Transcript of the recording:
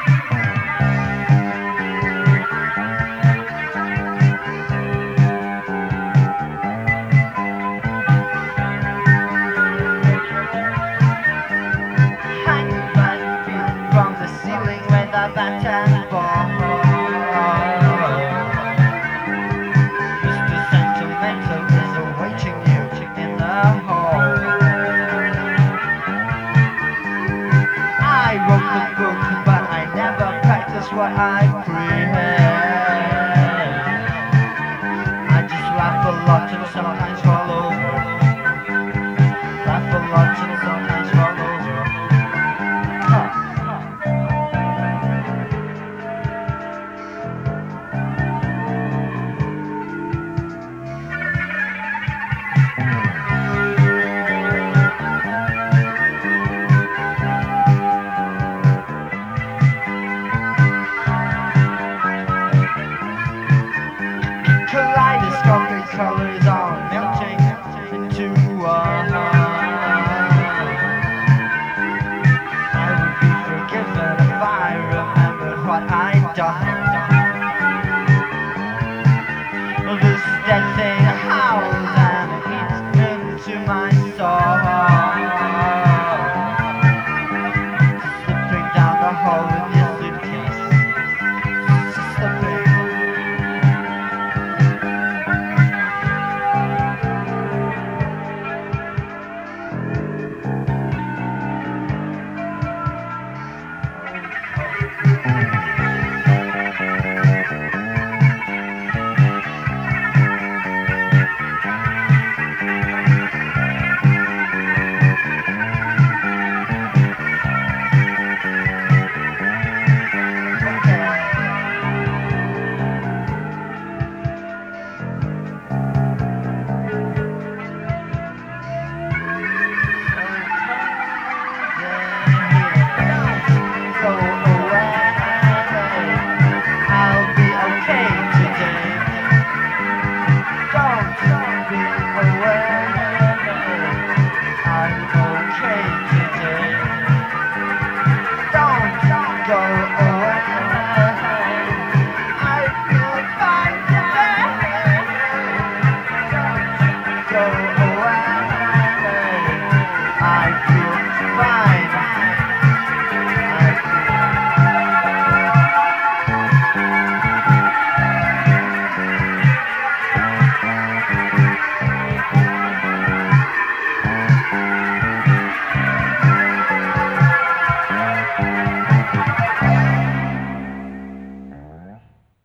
What I prehend. I just laugh a lot and sometimes fall over. Laugh a lot and sometimes fall over. Kaleidoscopic colors are melting into one. I would be forgiven if I remembered what I'd done. This dead thing howls and eats into my soul, slipping down the hole in your suitcase, slipping. Go away.